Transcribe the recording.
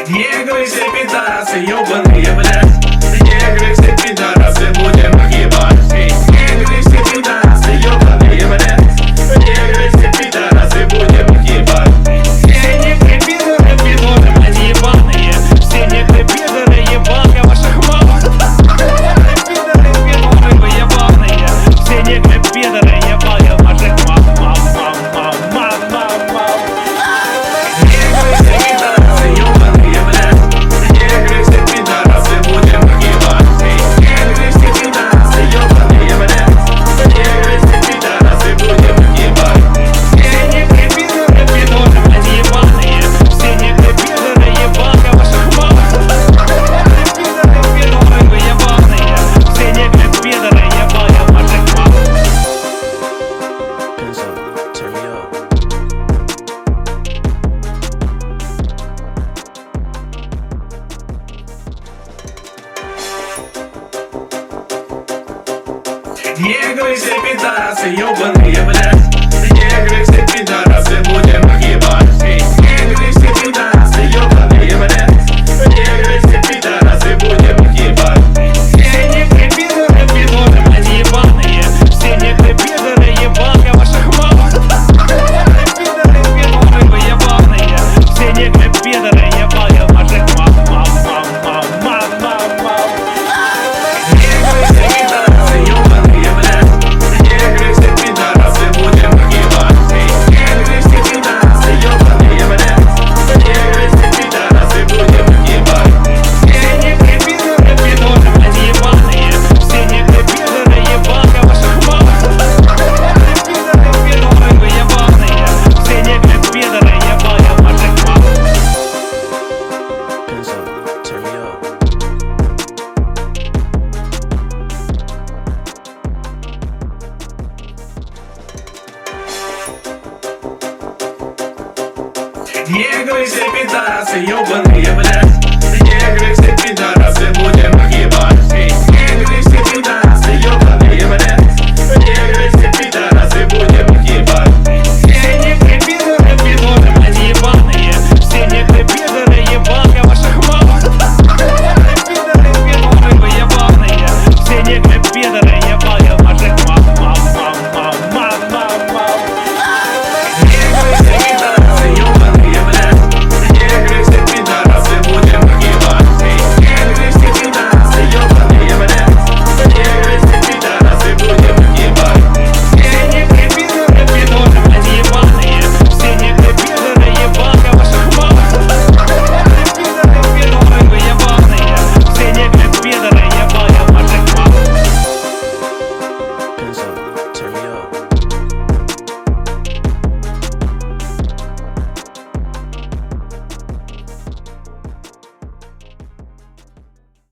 Негры все пидорасы, ёбаные, блядь. Негры все пидорасы, будем их ебать. Негры все пидорасы, ёбаные, блядь. Негры все пидорасы, будем их ебать. Все негры пидоры, пидоры, блядь, ебаные. Все негры пидоры, ебал я ваших мам. Пидоры, пидоры, вы ебаные. Все негры пидоры, ебал я ваших мам. Негры все пидорасы, ёбаные, блядь. Негры все пидорасы, будем их ебать. Негры все пидорасы, ёбаные, блядь. Негры все пидорасы, будем их ебать. Все негры пидоры, пидоры, блядь, ебаные. Все негры пидоры, ебал я ваших мам. Пидоры, пидоры, вы ебаные. Все негры пидоры, ебал я ваших мам. Turn me up. Негры все пидорасы, ёбаные, блядь. Негры все пидорасы, будем их ебать. Негры все пидорасы, ёбаные, блядь. Негры все пидорасы, будем их ебать. Все негры пидоры, пидоры, блядь, ебаные. Все негры пидоры, ебал я ваших мам. Пидоры, пидоры, вы ебаные. Все негры пидоры, ебал я ваших мам. Негры все пидорасы, ёбаные, блядь. Негры все пидорасы, будем их ебать. Негры все пидорасы, ёбаные, блядь. Негры все пидорасы, будем их ебать. Все негры пидоры, пидоры, блядь, ебаные. Все негры пидоры, ебал я ваших мам. Пидоры, пидоры, вы ебаные. Все негры пидоры, ебал я ваших мам. Turn me up. Негры все пидорасы, ёбаные, блядь.